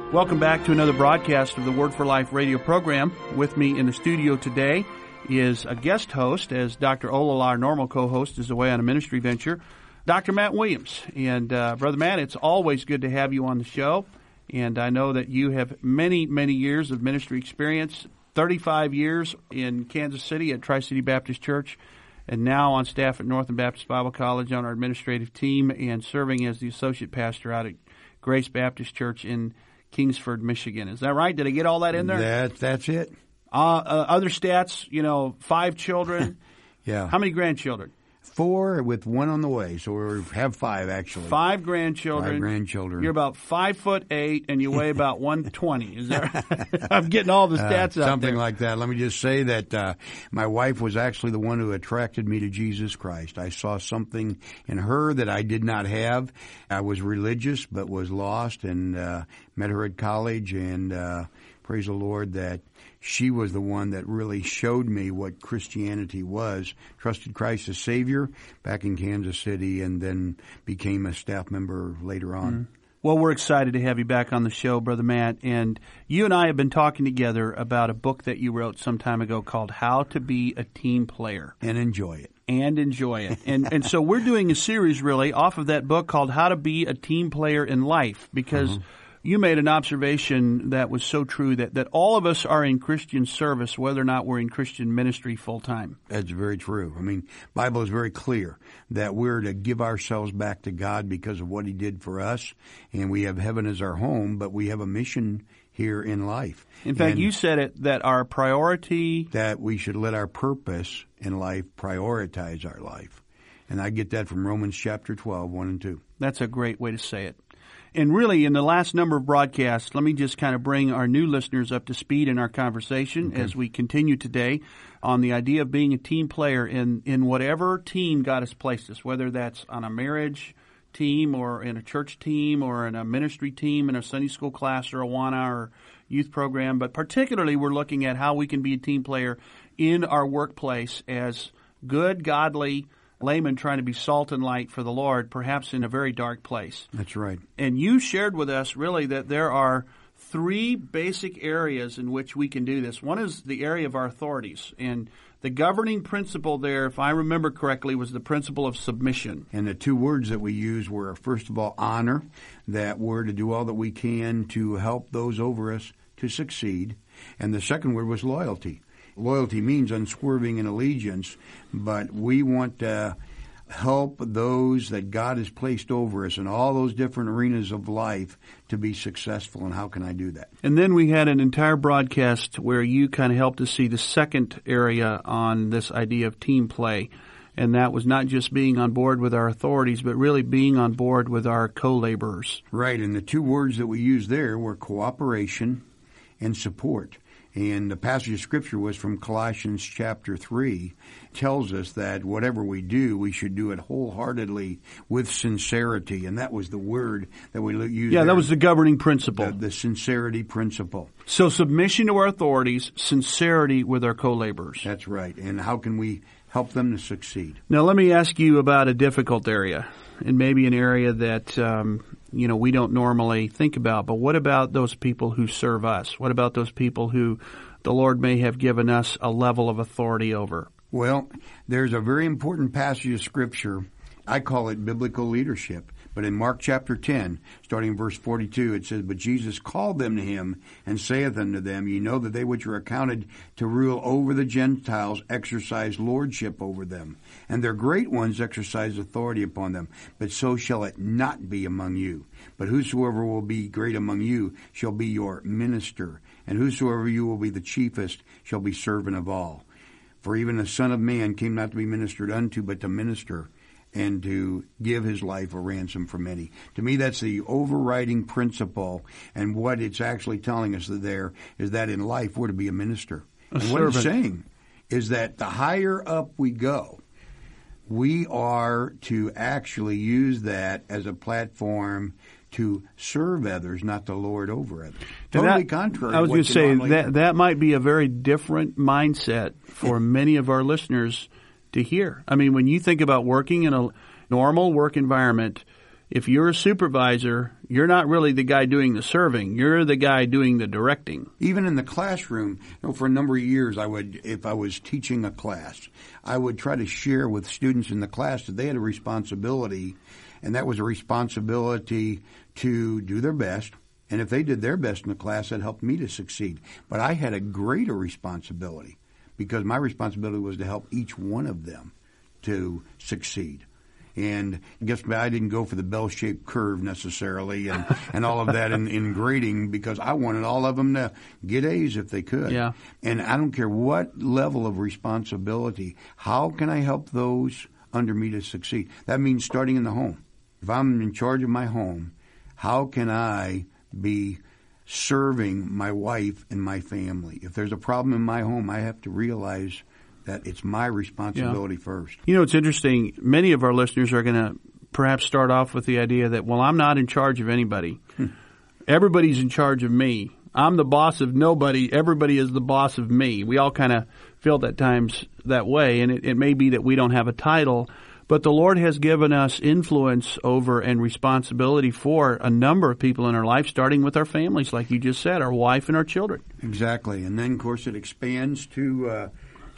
Welcome back to another broadcast of the Word for Life radio program. With me in the studio today is a guest host, as Dr. Ola, our normal co-host, is away on a ministry venture, Dr. Matt Williams. And Brother Matt, it's always good to have you on the show. And I know that you have many, many years of ministry experience, 35 years in Kansas City at Tri-City Baptist Church, and now on staff at Northern Baptist Bible College on our administrative team and serving as the associate pastor out at Grace Baptist Church in Kingsford, Michigan. Is that right? Did I get all that in there? That's it. Other stats, 5 children. Yeah. How many grandchildren? 4 with 1 on the way, so we have 5 actually. 5 grandchildren. 5 grandchildren. You're about 5'8" and you weigh about 120. Is that right? I'm getting all the stats out there. Something like that. Let me just say that my wife was actually the one who attracted me to Jesus Christ. I saw something in her that I did not have. I was religious but was lost, and met her at college, and praise the Lord that she was the one that really showed me what Christianity was, trusted Christ as Savior back in Kansas City, and then became a staff member later on. Mm-hmm. Well, we're excited to have you back on the show, Brother Matt. And you and I have been talking together about a book that you wrote some time ago called How to Be a Team Player. And enjoy it. And so we're doing a series really off of that book called How to Be a Team Player in Life, because you made an observation that was so true that all of us are in Christian service, whether or not we're in Christian ministry full time. That's very true. I mean, Bible is very clear that we're to give ourselves back to God because of what He did for us, and we have heaven as our home, but we have a mission here in life. In fact, you said it, that our priority... That we should let our purpose in life prioritize our life. And I get that from Romans chapter 12, 1 and 2. That's a great way to say it. And really, in the last number of broadcasts, let me just kind of bring our new listeners up to speed in our conversation as we continue today on the idea of being a team player in whatever team God has placed us, whether that's on a marriage team or in a church team or in a ministry team, in a Sunday school class or Awana or youth program. But particularly, we're looking at how we can be a team player in our workplace as good, godly laymen trying to be salt and light for the Lord, perhaps in a very dark place. That's right. And you shared with us really that there are 3 basic areas in which we can do this. One is the area of our authorities. And the governing principle there, if I remember correctly, was the principle of submission. And the 2 words that we used were, first of all, honor, that we're to do all that we can to help those over us to succeed. And the second word was loyalty. Loyalty means unswerving in allegiance, but we want to help those that God has placed over us in all those different arenas of life to be successful, and how can I do that? And then we had an entire broadcast where you kind of helped us see the second area on this idea of team play, and that was not just being on board with our authorities, but really being on board with our co-laborers. Right, and the 2 words that we used there were cooperation and support. And the passage of Scripture was from Colossians chapter 3. It tells us that whatever we do, we should do it wholeheartedly with sincerity. And that was the word that we used. Yeah, there. That was the governing principle. The sincerity principle. So submission to our authorities, sincerity with our co-laborers. That's right. And how can we help them to succeed? Now, let me ask you about a difficult area, and maybe an area that we don't normally think about. But what about those people who serve us? What about those people who the Lord may have given us a level of authority over? Well, there's a very important passage of Scripture. I call it biblical leadership. But in Mark chapter 10, starting in verse 42, it says, But Jesus called them to him, and saith unto them, Ye know that they which are accounted to rule over the Gentiles exercise lordship over them, and their great ones exercise authority upon them. But so shall it not be among you. But whosoever will be great among you shall be your minister, and whosoever you will be the chiefest shall be servant of all. For even the Son of Man came not to be ministered unto, but to minister, and to give his life a ransom for many. To me, that's the overriding principle, and what it's actually telling us there is that in life we're to be a minister. And what it's saying is that the higher up we go, we are to actually use that as a platform to serve others, not to lord over others. Totally contrary. I was going to say that might be a very different mindset for many of our listeners to hear. I mean, when you think about working in a normal work environment, if you're a supervisor, you're not really the guy doing the serving. You're the guy doing the directing. Even in the classroom, for a number of years, if I was teaching a class, I would try to share with students in the class that they had a responsibility, and that was a responsibility to do their best. And if they did their best in the class, that helped me to succeed. But I had a greater responsibility because my responsibility was to help each one of them to succeed. And I guess I didn't go for the bell-shaped curve necessarily and all of that in grading because I wanted all of them to get A's if they could. Yeah. And I don't care what level of responsibility, how can I help those under me to succeed? That means starting in the home. If I'm in charge of my home, how can I be serving my wife and my family? If there's a problem in my home, I have to realize that it's my responsibility first. You know, it's interesting. Many of our listeners are going to perhaps start off with the idea that, well, I'm not in charge of anybody. Everybody's in charge of me. I'm the boss of nobody. Everybody is the boss of me. We all kind of feel at times that way, and it may be that we don't have a title, but the Lord has given us influence over and responsibility for a number of people in our life, starting with our families, like you just said, our wife and our children. Exactly. And then, of course, it expands to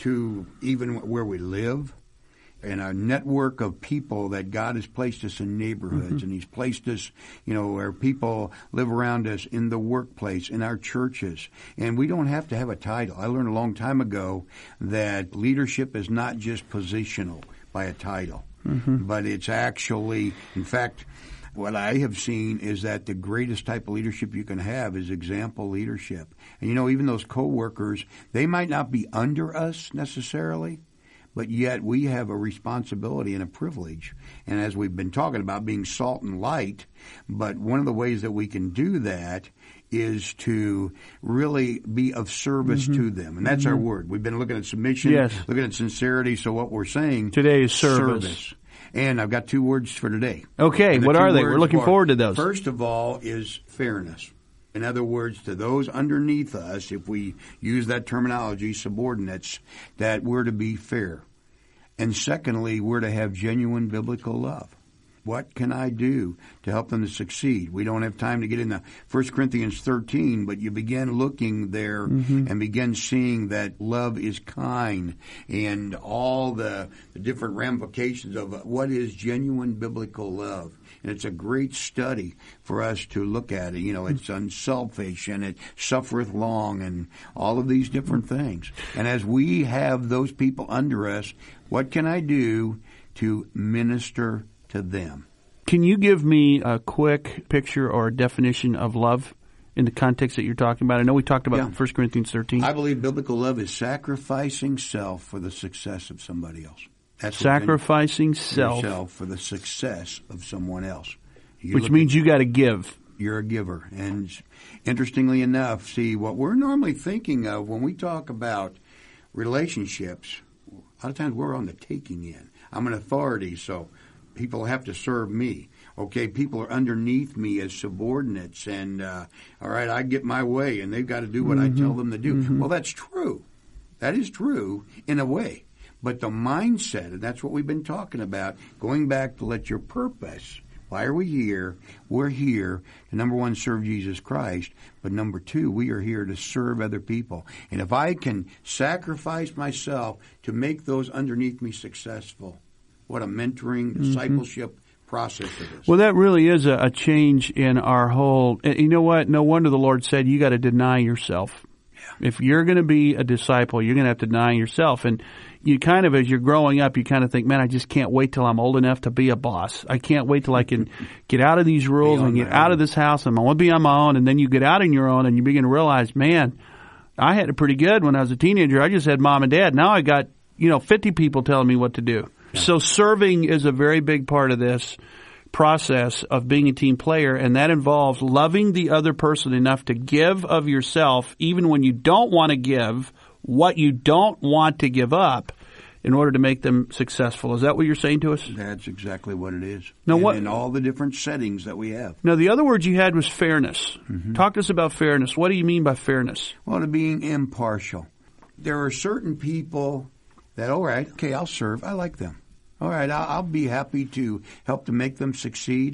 even where we live and our network of people that God has placed us in neighborhoods, and He's placed us, where people live around us in the workplace, in our churches. And we don't have to have a title. I learned a long time ago that leadership is not just positional by a title, but it's actually, in fact, what I have seen is that the greatest type of leadership you can have is example leadership. And even those coworkers, they might not be under us necessarily, but yet we have a responsibility and a privilege. And as we've been talking about being salt and light, but one of the ways that we can do that is to really be of service to them. And that's our word. We've been looking at submission, looking at sincerity. So what we're saying today is service. And I've got 2 words for today. Okay, what are they? We're looking forward to those. First of all is fairness. In other words, to those underneath us, if we use that terminology, subordinates, that we're to be fair. And secondly, we're to have genuine biblical love. What can I do to help them to succeed? We don't have time to get into 1 Corinthians 13, but you begin looking there and begin seeing that love is kind and all the different ramifications of what is genuine biblical love. And it's a great study for us to look at it. It's unselfish and it suffereth long and all of these different things. And as we have those people under us, what can I do to minister to them? Can you give me a quick picture or definition of love in the context that you're talking about? I know we talked about 1 Corinthians 13. I believe biblical love is sacrificing self for the success of somebody else. That's sacrificing self for the success of someone else. Which means you got to give. You're a giver. And interestingly enough, see, what we're normally thinking of when we talk about relationships, a lot of times we're on the taking end. I'm an authority, so people have to serve me. Okay, people are underneath me as subordinates, and all right, I get my way, and they've got to do what I tell them to do. Well, that's true. That is true in a way. But the mindset, and that's what we've been talking about, going back to let your purpose. Why are we here? We're here to, number one, serve Jesus Christ, but number two, we are here to serve other people. And if I can sacrifice myself to make those underneath me successful, what a mentoring, discipleship process it is. Well, that really is a change in our whole, you know what? No wonder the Lord said you got to deny yourself. Yeah. If you're going to be a disciple, you're going to have to deny yourself. And you kind of, as you're growing up, you kind of think, man, I just can't wait till I'm old enough to be a boss. I can't wait till I can get out of these rules and get out of this house, and I want to be on my own. And then you get out on your own and you begin to realize, man, I had it pretty good when I was a teenager. I just had mom and dad. Now I got, 50 people telling me what to do. Yeah. So serving is a very big part of this process of being a team player, and that involves loving the other person enough to give of yourself, even when you don't want to give what you don't want to give up, in order to make them successful. Is that what you're saying to us? That's exactly what it is. Now, in all the different settings that we have. Now, the other word you had was fairness. Talk to us about fairness. What do you mean by fairness? Well, to being impartial. There are certain people that, all right, okay, I'll serve. I like them. All right, I'll be happy to help to make them succeed.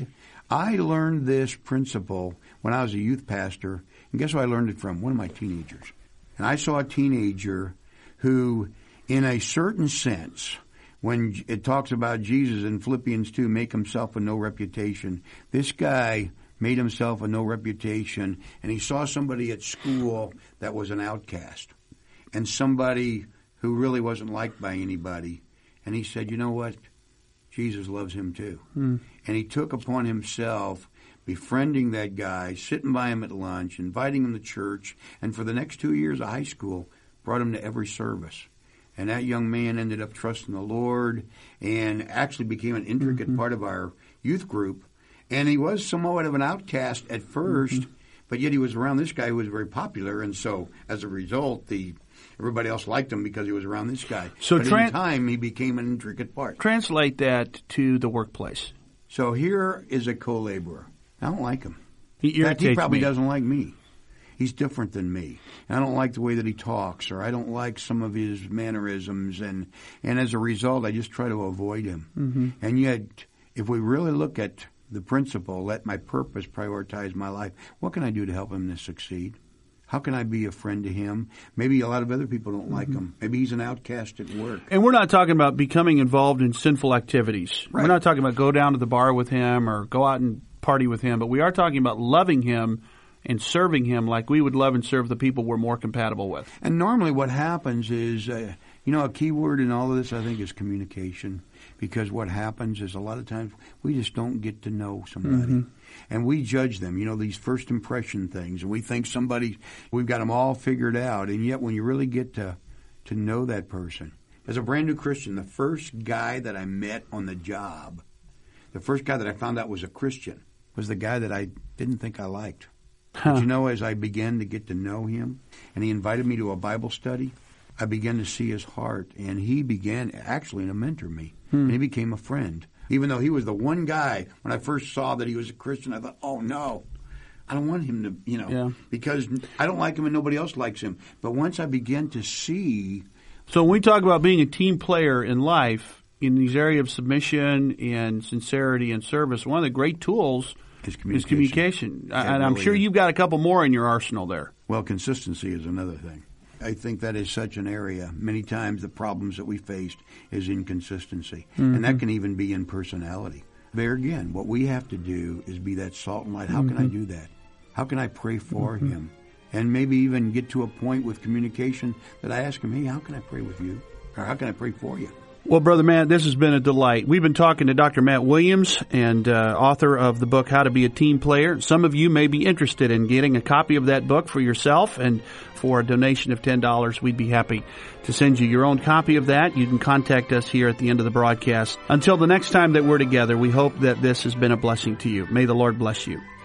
I learned this principle when I was a youth pastor, and guess who I learned it from? One of my teenagers. And I saw a teenager who, in a certain sense, when it talks about Jesus in Philippians 2, make himself a no reputation, this guy made himself a no reputation, and he saw somebody at school that was an outcast and somebody who really wasn't liked by anybody. And he said, you know what? Jesus loves him too. And he took upon himself befriending that guy, sitting by him at lunch, inviting him to church, and for the next 2 years of high school, brought him to every service. And that young man ended up trusting the Lord and actually became an intricate part of our youth group. And he was somewhat of an outcast at first, but yet he was around this guy who was very popular, and so as a result, everybody else liked him because he was around this guy. So but in time, he became an intricate part. Translate that to the workplace. So here is a co-laborer. I don't like him. He in fact, he probably doesn't like me. He's different than me. I don't like the way that he talks, or I don't like some of his mannerisms, and as a result, I just try to avoid him. And yet, if we really look at the principle, let my purpose prioritize my life, what can I do to help him to succeed? How can I be a friend to him? Maybe a lot of other people don't like him. Maybe he's an outcast at work. And we're not talking about becoming involved in sinful activities. Right. We're not talking about go down to the bar with him or go out and party with him, but we are talking about loving him and serving him like we would love and serve the people we're more compatible with. And normally what happens is, a key word in all of this, I think, is communication. Because what happens is a lot of times we just don't get to know somebody. And we judge them, these first impression things. And we think we've got them all figured out. And yet when you really get to know that person. As a brand new Christian, the first guy that I met on the job, the first guy that I found out was a Christian, was the guy that I didn't think I liked. But as I began to get to know him, and he invited me to a Bible study, I began to see his heart, and he began actually to mentor me, and he became a friend. Even though he was the one guy, when I first saw that he was a Christian, I thought, oh no, I don't want him to, because I don't like him and nobody else likes him. But once I began to see... So when we talk about being a team player in life, in these areas of submission and sincerity and service, one of the great tools is communication. And I'm sure you've got a couple more in your arsenal there. Well, consistency is another thing. I think that is such an area. Many times the problems that we faced is inconsistency. And that can even be in personality. There again, what we have to do is be that salt and light. How can I do that? How can I pray for him? And maybe even get to a point with communication that I ask him, hey, how can I pray with you? Or how can I pray for you? Well, Brother Matt, this has been a delight. We've been talking to Dr. Matt Williams, and author of the book, How to Be a Team Player. Some of you may be interested in getting a copy of that book for yourself, and for a donation of $10, we'd be happy to send you your own copy of that. You can contact us here at the end of the broadcast. Until the next time that we're together, we hope that this has been a blessing to you. May the Lord bless you.